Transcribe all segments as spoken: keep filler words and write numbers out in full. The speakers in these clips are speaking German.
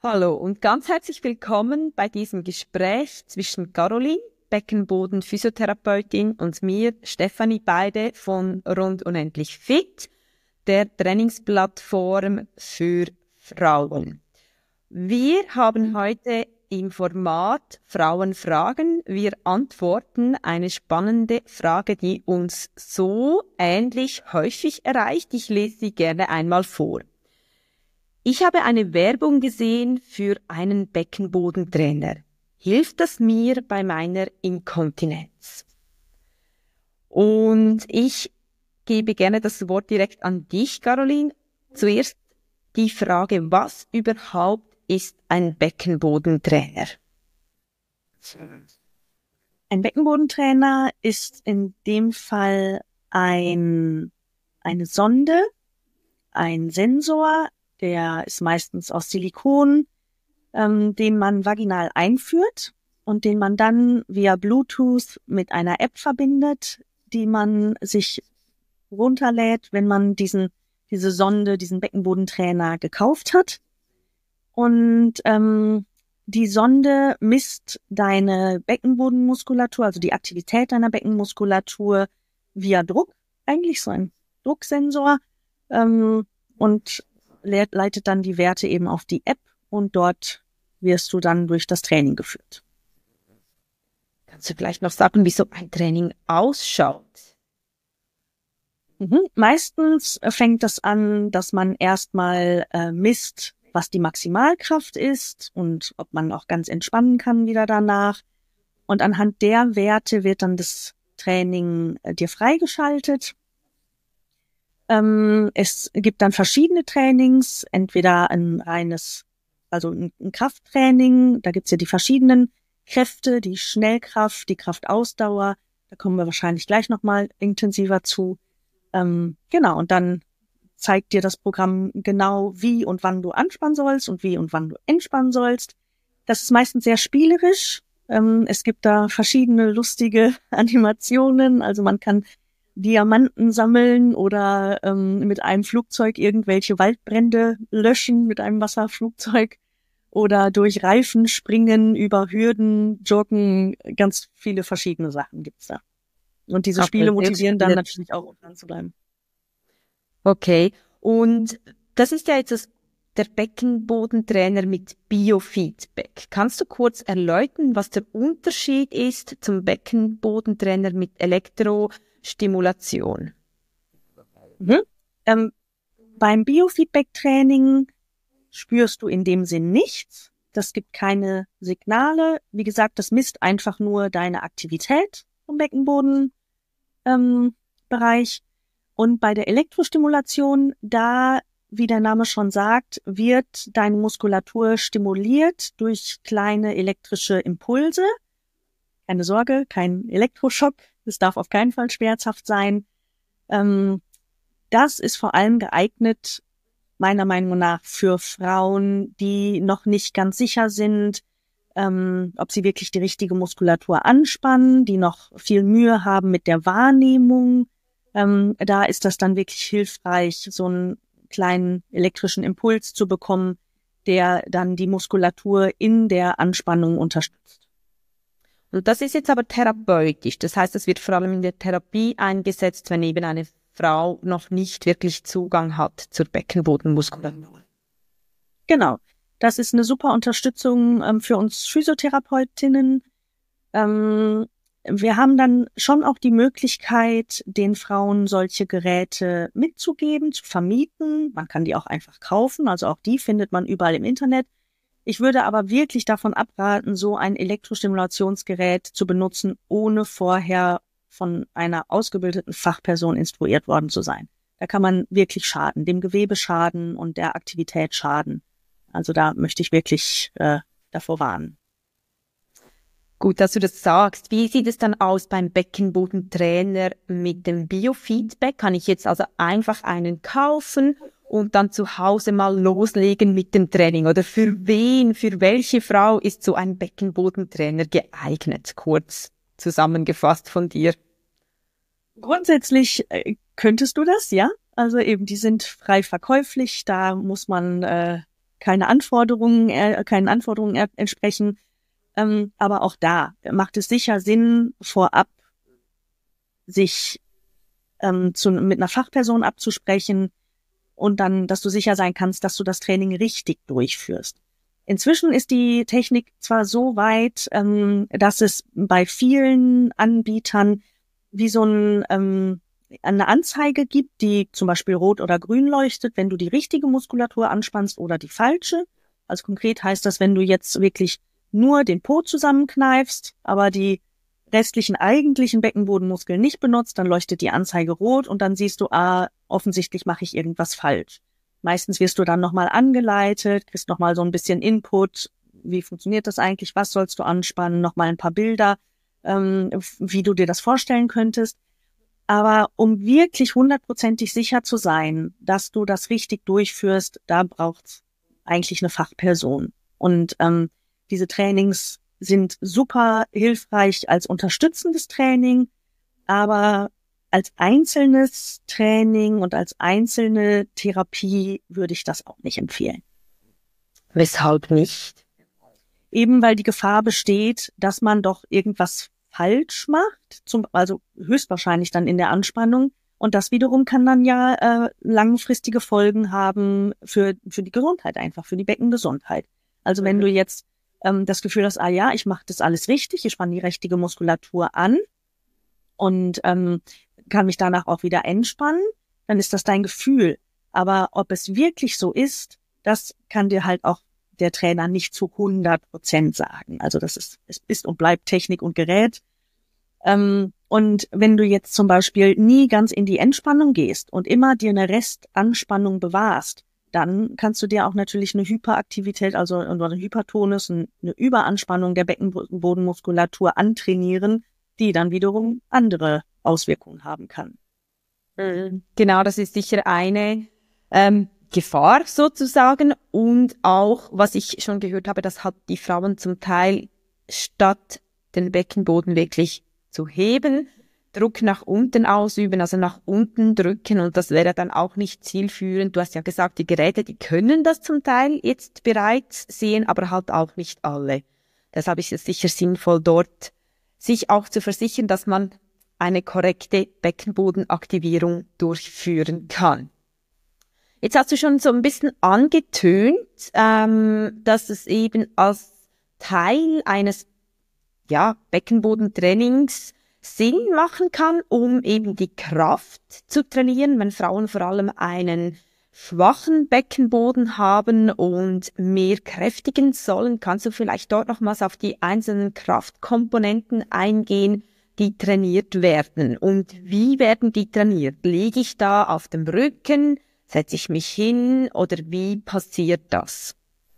Hallo und ganz herzlich willkommen bei diesem Gespräch zwischen Caroline, Beckenboden-Physiotherapeutin, und mir, Stefanie, beide von Rund Unendlich Fit, der Trainingsplattform für Frauen. Wir haben heute im Format Frauen fragen, wir antworten eine spannende Frage, die uns so ähnlich häufig erreicht. Ich lese sie gerne einmal vor. Ich habe eine Werbung gesehen für einen Beckenbodentrainer. Hilft das mir bei meiner Inkontinenz? Und ich gebe gerne das Wort direkt an dich, Caroline. Zuerst die Frage, was überhaupt ist ein Beckenbodentrainer? Ein Beckenbodentrainer ist in dem Fall ein, eine Sonde, ein Sensor, der ist meistens aus Silikon, ähm, den man vaginal einführt und den man dann via Bluetooth mit einer App verbindet, die man sich runterlädt, wenn man diesen, diese Sonde, diesen Beckenbodentrainer gekauft hat. Und ähm, die Sonde misst deine Beckenbodenmuskulatur, also die Aktivität deiner Beckenmuskulatur via Druck, eigentlich so ein Drucksensor, ähm, und le- leitet dann die Werte eben auf die App und dort wirst du dann durch das Training geführt. Kannst du vielleicht noch sagen, wie so ein Training ausschaut? Mhm. Meistens fängt das an, dass man erstmal äh, misst, was die Maximalkraft ist und ob man auch ganz entspannen kann wieder danach. Und anhand der Werte wird dann das Training äh, dir freigeschaltet. Ähm, es gibt dann verschiedene Trainings, entweder ein reines, also ein, ein Krafttraining, da gibt's ja die verschiedenen Kräfte, die Schnellkraft, die Kraftausdauer, da kommen wir wahrscheinlich gleich nochmal intensiver zu. Ähm, genau, und dann zeigt dir das Programm genau, wie und wann du anspannen sollst und wie und wann du entspannen sollst. Das ist meistens sehr spielerisch. Ähm, es gibt da verschiedene lustige Animationen. Also man kann Diamanten sammeln oder ähm, mit einem Flugzeug irgendwelche Waldbrände löschen mit einem Wasserflugzeug oder durch Reifen springen, über Hürden joggen. Ganz viele verschiedene Sachen gibt's da. Und diese Okay, Spiele motivieren dann sehr- natürlich auch, um dran zu bleiben. Okay, und das ist ja jetzt das, der Beckenbodentrainer mit Biofeedback. Kannst du kurz erläutern, was der Unterschied ist zum Beckenbodentrainer mit Elektrostimulation? Mhm. Ähm, beim Biofeedback-Training spürst du in dem Sinn nichts. Das gibt keine Signale. Wie gesagt, das misst einfach nur deine Aktivität im Beckenbodenbereich. Ähm, Bereich. Und bei der Elektrostimulation, da, wie der Name schon sagt, wird deine Muskulatur stimuliert durch kleine elektrische Impulse. Keine Sorge, kein Elektroschock. Es darf auf keinen Fall schmerzhaft sein. Ähm, das ist vor allem geeignet, meiner Meinung nach, für Frauen, die noch nicht ganz sicher sind, ähm, ob sie wirklich die richtige Muskulatur anspannen, die noch viel Mühe haben mit der Wahrnehmung. Ähm, da ist das dann wirklich hilfreich, so einen kleinen elektrischen Impuls zu bekommen, der dann die Muskulatur in der Anspannung unterstützt. Und das ist jetzt aber therapeutisch. Das heißt, es wird vor allem in der Therapie eingesetzt, wenn eben eine Frau noch nicht wirklich Zugang hat zur Beckenbodenmuskulatur. Genau. Das ist eine super Unterstützung ähm, für uns Physiotherapeutinnen. Ähm, wir haben dann schon auch die Möglichkeit, den Frauen solche Geräte mitzugeben, zu vermieten. Man kann die auch einfach kaufen, also auch die findet man überall im Internet. Ich würde aber wirklich davon abraten, so ein Elektrostimulationsgerät zu benutzen, ohne vorher von einer ausgebildeten Fachperson instruiert worden zu sein. Da kann man wirklich schaden, dem Gewebe schaden und der Aktivität schaden. Also da möchte ich wirklich äh, davor warnen. Gut, dass du das sagst. Wie sieht es dann aus beim Beckenbodentrainer mit dem Biofeedback? Kann ich jetzt also einfach einen kaufen und dann zu Hause mal loslegen mit dem Training? Oder für wen, für welche Frau ist so ein Beckenbodentrainer geeignet? Kurz zusammengefasst von dir. Grundsätzlich äh, könntest du das, ja. Also eben, die sind frei verkäuflich. Da muss man äh, keine Anforderungen, äh, keinen Anforderungen er, entsprechen. Ähm, aber auch da macht es sicher Sinn, vorab sich ähm, zu, mit einer Fachperson abzusprechen und dann, dass du sicher sein kannst, dass du das Training richtig durchführst. Inzwischen ist die Technik zwar so weit, ähm, dass es bei vielen Anbietern wie so ein, ähm, eine Anzeige gibt, die zum Beispiel rot oder grün leuchtet, wenn du die richtige Muskulatur anspannst oder die falsche. Also konkret heißt das, wenn du jetzt wirklich nur den Po zusammenkneifst, aber die restlichen eigentlichen Beckenbodenmuskeln nicht benutzt, dann leuchtet die Anzeige rot und dann siehst du, ah, offensichtlich mache ich irgendwas falsch. Meistens wirst du dann nochmal angeleitet, kriegst nochmal so ein bisschen Input, wie funktioniert das eigentlich, was sollst du anspannen, nochmal ein paar Bilder, ähm, wie du dir das vorstellen könntest. Aber um wirklich hundertprozentig sicher zu sein, dass du das richtig durchführst, da braucht's eigentlich eine Fachperson. Und ähm, diese Trainings sind super hilfreich als unterstützendes Training, aber als einzelnes Training und als einzelne Therapie würde ich das auch nicht empfehlen. Weshalb nicht? Eben weil die Gefahr besteht, dass man doch irgendwas falsch macht, zum, also höchstwahrscheinlich dann in der Anspannung. Und das wiederum kann dann ja äh, langfristige Folgen haben für für die Gesundheit einfach, für die Beckengesundheit. Also wenn du jetzt ähm, das Gefühl hast, ah ja, ich mache das alles richtig, ich spanne die richtige Muskulatur an und ähm, kann mich danach auch wieder entspannen, dann ist das dein Gefühl. Aber ob es wirklich so ist, das kann dir halt auch der Trainer nicht zu hundert Prozent sagen. Also das ist, es ist und bleibt Technik und Gerät. Ähm, und wenn du jetzt zum Beispiel nie ganz in die Entspannung gehst und immer dir eine Restanspannung bewahrst, dann kannst du dir auch natürlich eine Hyperaktivität, also eine Hypertonus, eine Überanspannung der Beckenbodenmuskulatur antrainieren, die dann wiederum andere Auswirkungen haben kann. Genau, das ist sicher eine ähm, Gefahr sozusagen. Und auch, was ich schon gehört habe, dass halt die Frauen zum Teil statt den Beckenboden wirklich zu heben, Druck nach unten ausüben, also nach unten drücken, und das wäre dann auch nicht zielführend. Du hast ja gesagt, die Geräte, die können das zum Teil jetzt bereits sehen, aber halt auch nicht alle. Deshalb ist es sicher sinnvoll, dort sich auch zu versichern, dass man eine korrekte Beckenbodenaktivierung durchführen kann. Jetzt hast du schon so ein bisschen angetönt, ähm, dass es eben als Teil eines ja, Beckenbodentrainings Sinn machen kann, um eben die Kraft zu trainieren, wenn Frauen vor allem einen schwachen Beckenboden haben und mehr kräftigen sollen. Kannst du vielleicht dort nochmals auf die einzelnen Kraftkomponenten eingehen, die trainiert werden? Und wie werden die trainiert? Liege ich da auf dem Rücken? Setze ich mich hin? Oder wie passiert das?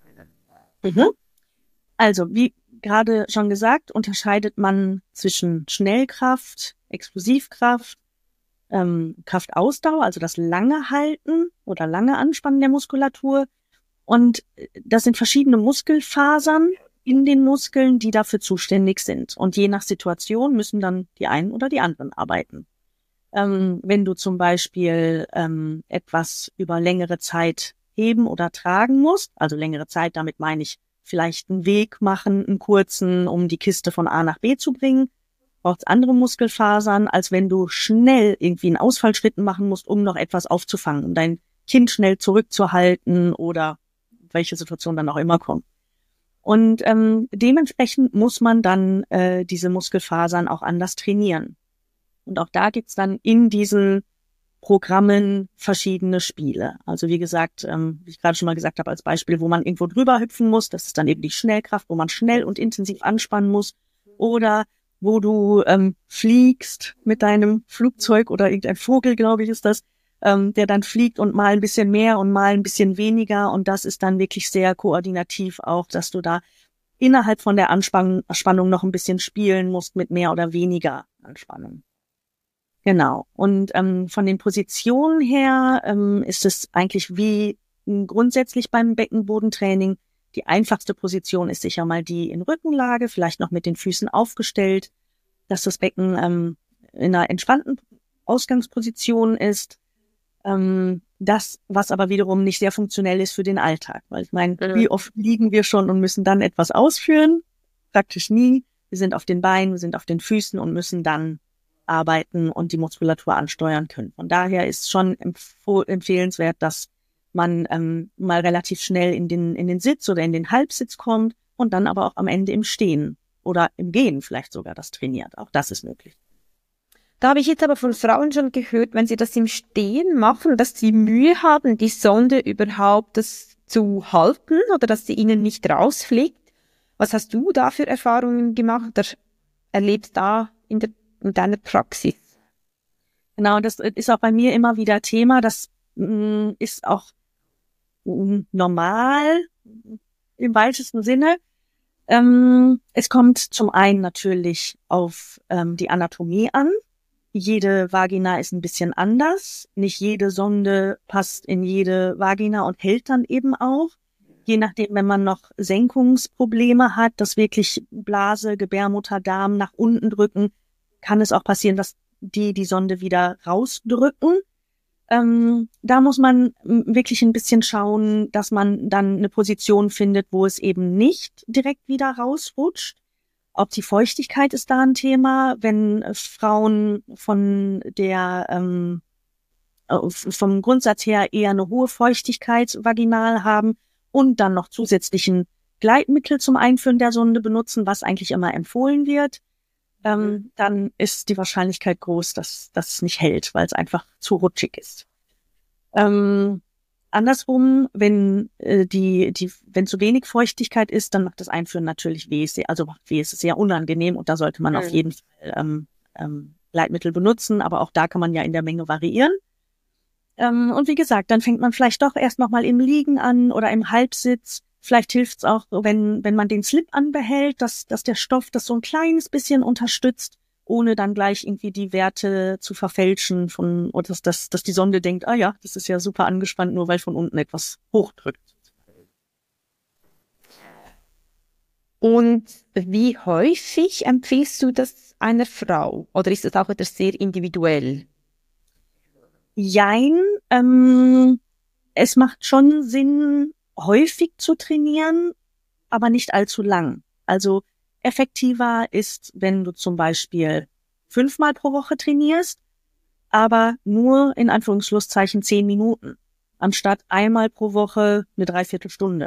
Mhm. Also, wie gerade schon gesagt, unterscheidet man zwischen Schnellkraft, Explosivkraft, ähm, Kraftausdauer, also das lange Halten oder lange Anspannen der Muskulatur. Und das sind verschiedene Muskelfasern in den Muskeln, die dafür zuständig sind. Und je nach Situation müssen dann die einen oder die anderen arbeiten. Ähm, wenn du zum Beispiel ähm, etwas über längere Zeit heben oder tragen musst, also längere Zeit, damit meine ich vielleicht einen Weg machen, einen kurzen, um die Kiste von A nach B zu bringen, braucht es andere Muskelfasern, als wenn du schnell irgendwie einen Ausfallschritt machen musst, um noch etwas aufzufangen, um dein Kind schnell zurückzuhalten oder welche Situation dann auch immer kommt. Und ähm, dementsprechend muss man dann äh, diese Muskelfasern auch anders trainieren. Und auch da gibt's dann in diesen Programmen verschiedene Spiele. Also wie gesagt, ähm, wie ich gerade schon mal gesagt habe, als Beispiel, wo man irgendwo drüber hüpfen muss, das ist dann eben die Schnellkraft, wo man schnell und intensiv anspannen muss. Oder wo du ähm, fliegst mit deinem Flugzeug oder irgendein Vogel, glaube ich, ist das, ähm, der dann fliegt und mal ein bisschen mehr und mal ein bisschen weniger. Und das ist dann wirklich sehr koordinativ auch, dass du da innerhalb von der Anspannung Spannung noch ein bisschen spielen musst mit mehr oder weniger Anspannung. Genau. Und ähm, von den Positionen her ähm, ist es eigentlich wie grundsätzlich beim Beckenbodentraining. Die einfachste Position ist sicher mal die in Rückenlage, vielleicht noch mit den Füßen aufgestellt, dass das Becken ähm, in einer entspannten Ausgangsposition ist. Ähm, das, was aber wiederum nicht sehr funktionell ist für den Alltag. Weil ich meine, mhm. wie oft liegen wir schon und müssen dann etwas ausführen? Praktisch nie. Wir sind auf den Beinen, wir sind auf den Füßen und müssen dann arbeiten und die Muskulatur ansteuern können. Von daher ist schon empf- empfehlenswert, dass man ähm, mal relativ schnell in den in den Sitz oder in den Halbsitz kommt und dann aber auch am Ende im Stehen oder im Gehen vielleicht sogar das trainiert. Auch das ist möglich. Da habe ich jetzt aber von Frauen schon gehört, wenn sie das im Stehen machen, dass sie Mühe haben, die Sonde überhaupt das zu halten oder dass sie ihnen nicht rausfliegt. Was hast du da für Erfahrungen gemacht oder erlebst da in, der, in deiner Praxis? Genau, das ist auch bei mir immer wieder Thema. Das mh, ist auch mh, normal im weitesten Sinne. Ähm, es kommt zum einen natürlich auf ähm, die Anatomie an. Jede Vagina ist ein bisschen anders. Nicht jede Sonde passt in jede Vagina und hält dann eben auch. Je nachdem, wenn man noch Senkungsprobleme hat, dass wirklich Blase, Gebärmutter, Darm nach unten drücken, kann es auch passieren, dass die die Sonde wieder rausdrücken. Ähm, da muss man wirklich ein bisschen schauen, dass man dann eine Position findet, wo es eben nicht direkt wieder rausrutscht. Auch die Feuchtigkeit ist da ein Thema, wenn Frauen von der ähm, vom Grundsatz her eher eine hohe Feuchtigkeit vaginal haben und dann noch zusätzlichen Gleitmittel zum Einführen der Sonde benutzen, was eigentlich immer empfohlen wird, ähm, dann ist die Wahrscheinlichkeit groß, dass das es nicht hält, weil es einfach zu rutschig ist. Ähm, Andersrum, wenn äh, die, die, wenn zu wenig Feuchtigkeit ist, dann macht das Einführen natürlich weh. Also macht weh, es ist sehr unangenehm und da sollte man mhm. auf jeden Fall ähm, ähm, Gleitmittel benutzen, aber auch da kann man ja in der Menge variieren. Ähm, und wie gesagt, dann fängt man vielleicht doch erst nochmal im Liegen an oder im Halbsitz. Vielleicht hilft es auch, wenn wenn man den Slip anbehält, dass dass der Stoff das so ein kleines bisschen unterstützt, ohne dann gleich irgendwie die Werte zu verfälschen von, oder dass, dass, dass die Sonde denkt, ah ja, das ist ja super angespannt, nur weil von unten etwas hochdrückt. Und wie häufig empfiehlst du das einer Frau? Oder ist das auch wieder sehr individuell? Jein, ähm, es macht schon Sinn, häufig zu trainieren, aber nicht allzu lang. Also effektiver ist, wenn du zum Beispiel fünfmal pro Woche trainierst, aber nur in Anführungsschlusszeichen zehn Minuten, anstatt einmal pro Woche eine Dreiviertelstunde.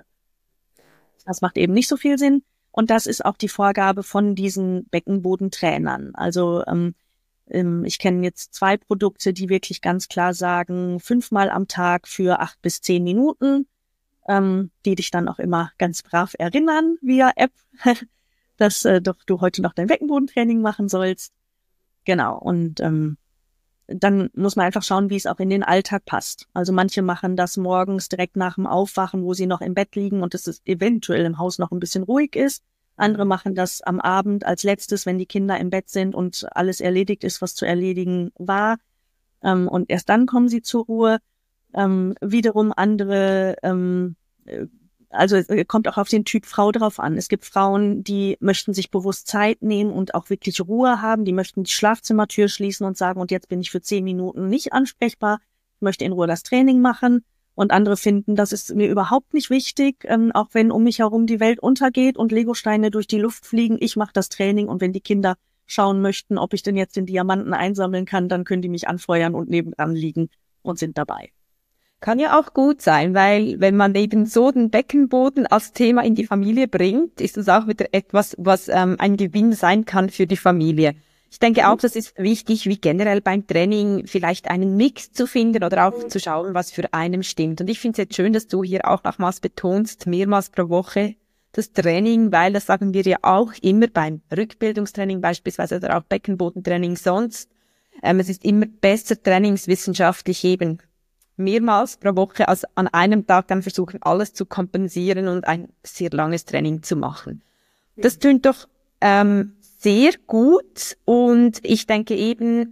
Das macht eben nicht so viel Sinn und das ist auch die Vorgabe von diesen Beckenbodentrainern. Also ähm, ich kenne jetzt zwei Produkte, die wirklich ganz klar sagen, fünfmal am Tag für acht bis zehn Minuten, ähm, die dich dann auch immer ganz brav erinnern via App, dass äh, doch du heute noch dein Beckenbodentraining machen sollst. Genau, und ähm, dann muss man einfach schauen, wie es auch in den Alltag passt. Also manche machen das morgens direkt nach dem Aufwachen, wo sie noch im Bett liegen und es eventuell im Haus noch ein bisschen ruhig ist. Andere machen das am Abend als letztes, wenn die Kinder im Bett sind und alles erledigt ist, was zu erledigen war. Ähm, und erst dann kommen sie zur Ruhe. Ähm, wiederum andere, ähm, also es kommt auch auf den Typ Frau drauf an. Es gibt Frauen, die möchten sich bewusst Zeit nehmen und auch wirklich Ruhe haben. Die möchten die Schlafzimmertür schließen und sagen, und jetzt bin ich für zehn Minuten nicht ansprechbar. Ich möchte in Ruhe das Training machen. Und andere finden, das ist mir überhaupt nicht wichtig, ähm, auch wenn um mich herum die Welt untergeht und Legosteine durch die Luft fliegen. Ich mache das Training und wenn die Kinder schauen möchten, ob ich denn jetzt den Diamanten einsammeln kann, dann können die mich anfeuern und nebenan liegen und sind dabei. Kann ja auch gut sein, weil wenn man eben so den Beckenboden als Thema in die Familie bringt, ist das auch wieder etwas, was ähm, ein Gewinn sein kann für die Familie. Ich denke auch, das ist wichtig, wie generell beim Training vielleicht einen Mix zu finden oder auch zu schauen, was für einen stimmt. Und ich finde es jetzt schön, dass du hier auch nochmals betonst, mehrmals pro Woche das Training, weil das sagen wir ja auch immer beim Rückbildungstraining beispielsweise oder auch Beckenbodentraining sonst. Ähm, es ist immer besser trainingswissenschaftlich eben mehrmals pro Woche als an einem Tag dann versuchen, alles zu kompensieren und ein sehr langes Training zu machen. Das tönt doch ähm, sehr gut und ich denke eben,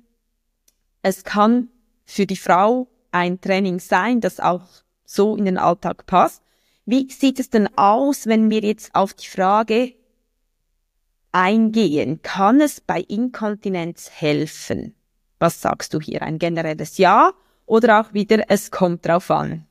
es kann für die Frau ein Training sein, das auch so in den Alltag passt. Wie sieht es denn aus, wenn wir jetzt auf die Frage eingehen? Kann es bei Inkontinenz helfen? Was sagst du hier? Ein generelles Ja oder auch wieder, es kommt drauf an?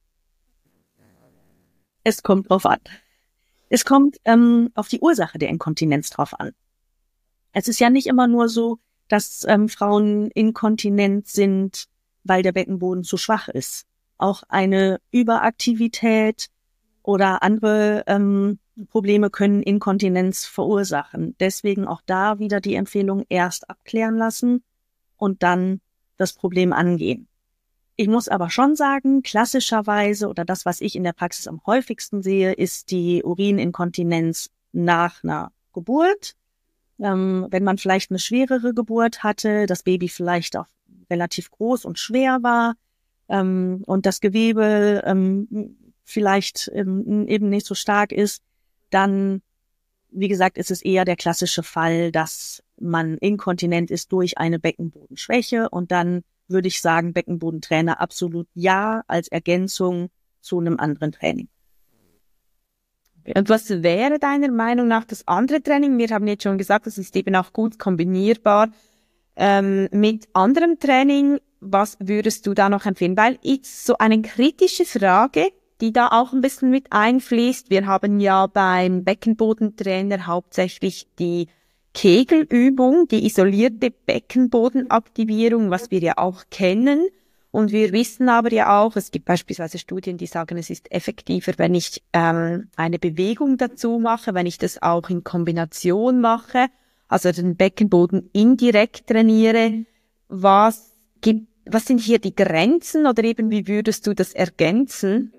Es kommt drauf an. Es kommt ähm, auf die Ursache der Inkontinenz drauf an. Es ist ja nicht immer nur so, dass ähm, Frauen inkontinent sind, weil der Beckenboden zu schwach ist. Auch eine Überaktivität oder andere ähm, Probleme können Inkontinenz verursachen. Deswegen auch da wieder die Empfehlung, erst abklären lassen und dann das Problem angehen. Ich muss aber schon sagen, klassischerweise oder das, was ich in der Praxis am häufigsten sehe, ist die Urininkontinenz nach einer Geburt. Ähm, wenn man vielleicht eine schwerere Geburt hatte, das Baby vielleicht auch relativ groß und schwer war ähm, und das Gewebe ähm, vielleicht ähm, eben nicht so stark ist, dann, wie gesagt, ist es eher der klassische Fall, dass man inkontinent ist durch eine Beckenbodenschwäche und dann würde ich sagen, Beckenbodentrainer absolut ja als Ergänzung zu einem anderen Training. Und was wäre deiner Meinung nach das andere Training? Wir haben jetzt schon gesagt, das ist eben auch gut kombinierbar ähm, mit anderem Training. Was würdest du da noch empfehlen? Weil jetzt so eine kritische Frage, die da auch ein bisschen mit einfließt. Wir haben ja beim Beckenbodentrainer hauptsächlich die Kegelübung, die isolierte Beckenbodenaktivierung, was wir ja auch kennen. Und wir wissen aber ja auch, es gibt beispielsweise Studien, die sagen, es ist effektiver, wenn ich ähm, eine Bewegung dazu mache, wenn ich das auch in Kombination mache, also den Beckenboden indirekt trainiere. Was gibt, was sind hier die Grenzen oder eben wie würdest du das ergänzen?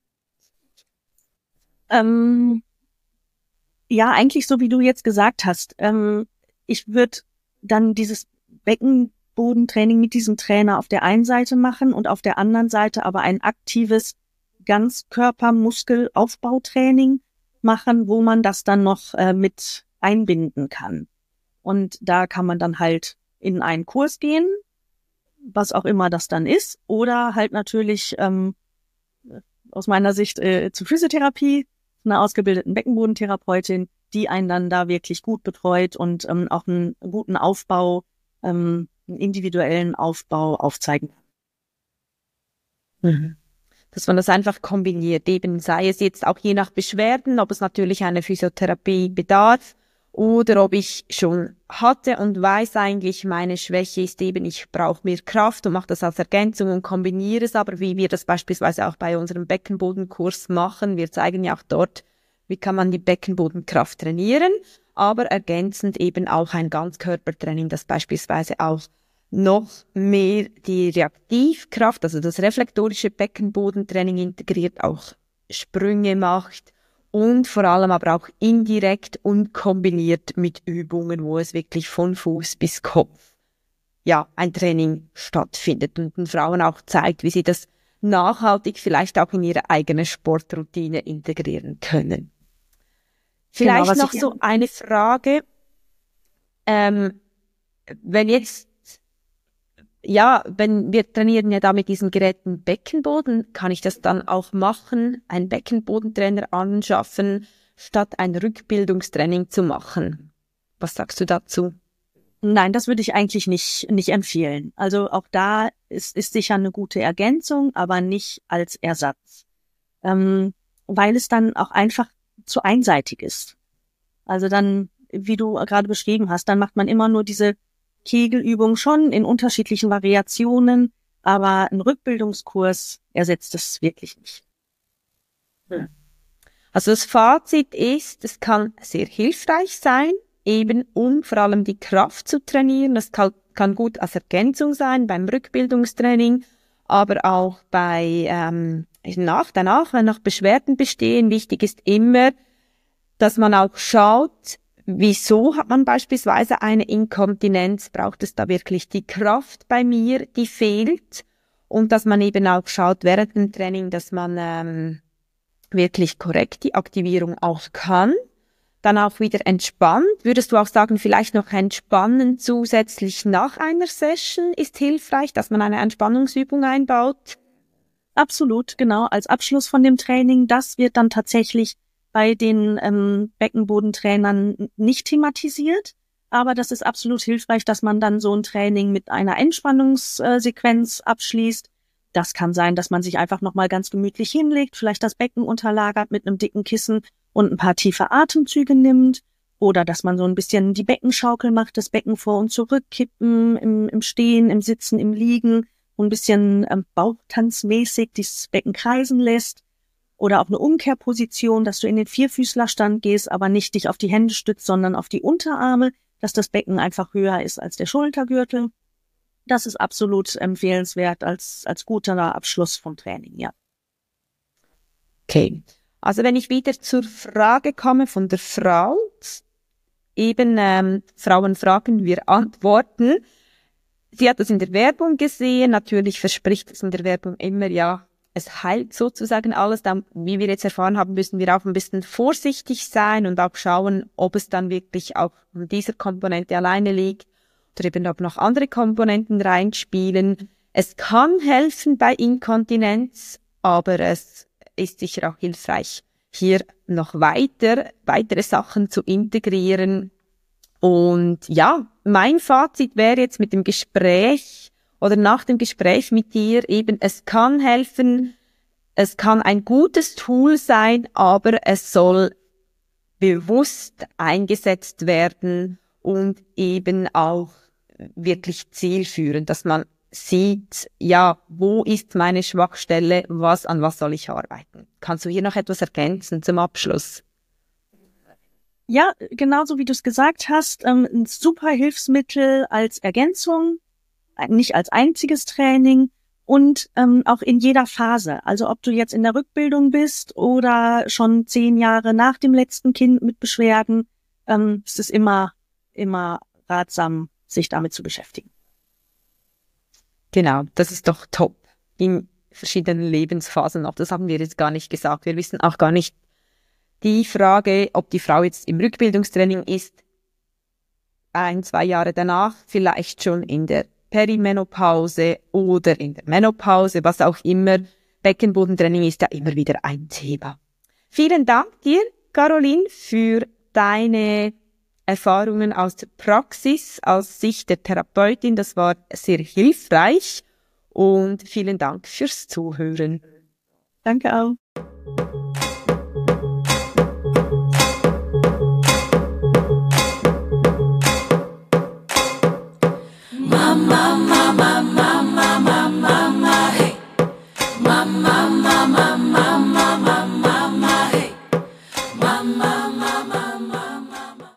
Ähm, ja, eigentlich so wie du jetzt gesagt hast. Ähm, ich würde dann dieses Beckenbodentraining mit diesem Trainer auf der einen Seite machen und auf der anderen Seite aber ein aktives Ganzkörpermuskelaufbautraining machen, wo man das dann noch äh, mit einbinden kann. Und da kann man dann halt in einen Kurs gehen, was auch immer das dann ist, oder halt natürlich ähm, aus meiner Sicht äh, zur Physiotherapie, einer ausgebildeten Beckenbodentherapeutin, die einen dann da wirklich gut betreut und ähm, auch einen guten Aufbau, ähm, einen individuellen Aufbau aufzeigen kann. Mhm. Dass man das einfach kombiniert, eben sei es jetzt auch je nach Beschwerden, ob es natürlich eine Physiotherapie bedarf oder ob ich schon hatte und weiß eigentlich, meine Schwäche ist eben, ich brauche mehr Kraft und mache das als Ergänzung und kombiniere es, aber wie wir das beispielsweise auch bei unserem Beckenbodenkurs machen, wir zeigen ja auch dort, wie kann man die Beckenbodenkraft trainieren, aber ergänzend eben auch ein Ganzkörpertraining, das beispielsweise auch noch mehr die Reaktivkraft, also das reflektorische Beckenbodentraining integriert, auch Sprünge macht und vor allem aber auch indirekt und kombiniert mit Übungen, wo es wirklich von Fuß bis Kopf ja ein Training stattfindet und den Frauen auch zeigt, wie sie das nachhaltig vielleicht auch in ihre eigene Sportroutine integrieren können. Vielleicht genau, noch so eine Frage, ähm, wenn jetzt Ja, wenn wir trainieren ja da mit diesen Geräten Beckenboden, kann ich das dann auch machen, einen Beckenbodentrainer anschaffen, statt ein Rückbildungstraining zu machen? Was sagst du dazu? Nein, das würde ich eigentlich nicht nicht empfehlen. Also auch da ist, ist sicher eine gute Ergänzung, aber nicht als Ersatz, ähm, weil es dann auch einfach zu einseitig ist. Also dann, wie du gerade beschrieben hast, dann macht man immer nur diese Kegelübung schon in unterschiedlichen Variationen, aber ein Rückbildungskurs ersetzt es wirklich nicht. Also das Fazit ist, es kann sehr hilfreich sein, eben um vor allem die Kraft zu trainieren. Das kann, kann gut als Ergänzung sein beim Rückbildungstraining, aber auch bei ähm, nach, danach, wenn noch Beschwerden bestehen. Wichtig ist immer, dass man auch schaut, wieso hat man beispielsweise eine Inkontinenz? Braucht es da wirklich die Kraft bei mir, die fehlt? Und dass man eben auch schaut während dem Training, dass man ähm, wirklich korrekt die Aktivierung auch kann. Dann auch wieder entspannt. Würdest du auch sagen, vielleicht noch entspannen zusätzlich nach einer Session ist hilfreich, dass man eine Entspannungsübung einbaut? Absolut, genau. Als Abschluss von dem Training, das wird dann tatsächlich bei den ähm, Beckenbodentrainern nicht thematisiert, aber das ist absolut hilfreich, dass man dann so ein Training mit einer Entspannungssequenz abschließt. Das kann sein, dass man sich einfach nochmal ganz gemütlich hinlegt, vielleicht das Becken unterlagert mit einem dicken Kissen und ein paar tiefe Atemzüge nimmt. Oder dass man so ein bisschen die Beckenschaukel macht, das Becken vor und zurück kippen, im, im Stehen, im Sitzen, im Liegen, ein bisschen ähm, bauchtanzmäßig dieses Becken kreisen lässt. Oder auch eine Umkehrposition, dass du in den Vierfüßlerstand gehst, aber nicht dich auf die Hände stützt, sondern auf die Unterarme, dass das Becken einfach höher ist als der Schultergürtel. Das ist absolut empfehlenswert als, als guter Abschluss vom Training, ja. Okay. Also wenn ich wieder zur Frage komme von der Frau, eben ähm, Frauen fragen, wir antworten. Sie hat das in der Werbung gesehen, natürlich verspricht es in der Werbung immer, ja, es heilt sozusagen alles. Dann, wie wir jetzt erfahren haben, müssen wir auch ein bisschen vorsichtig sein und auch schauen, ob es dann wirklich auch an dieser Komponente alleine liegt oder eben ob noch andere Komponenten reinspielen. Es kann helfen bei Inkontinenz, aber es ist sicher auch hilfreich, hier noch weiter, weitere Sachen zu integrieren. Und ja, mein Fazit wäre jetzt mit dem Gespräch oder nach dem Gespräch mit dir eben, es kann helfen, es kann ein gutes Tool sein, aber es soll bewusst eingesetzt werden und eben auch wirklich zielführend, dass man sieht, ja, wo ist meine Schwachstelle, was, an was soll ich arbeiten? Kannst du hier noch etwas ergänzen zum Abschluss? Ja, genauso wie du es gesagt hast, ähm, ein super Hilfsmittel als Ergänzung, nicht als einziges Training und ähm, auch in jeder Phase. Also ob du jetzt in der Rückbildung bist oder schon zehn Jahre nach dem letzten Kind mit Beschwerden, ähm, es ist immer, immer ratsam, sich damit zu beschäftigen. Genau, das ist doch top. In verschiedenen Lebensphasen noch. Das haben wir jetzt gar nicht gesagt. Wir wissen auch gar nicht die Frage, ob die Frau jetzt im Rückbildungstraining ist, ein, zwei Jahre danach, vielleicht schon in der Perimenopause oder in der Menopause, was auch immer. Beckenbodentraining ist ja immer wieder ein Thema. Vielen Dank dir, Caroline, für deine Erfahrungen aus der Praxis aus Sicht der Therapeutin. Das war sehr hilfreich und vielen Dank fürs Zuhören. Danke auch.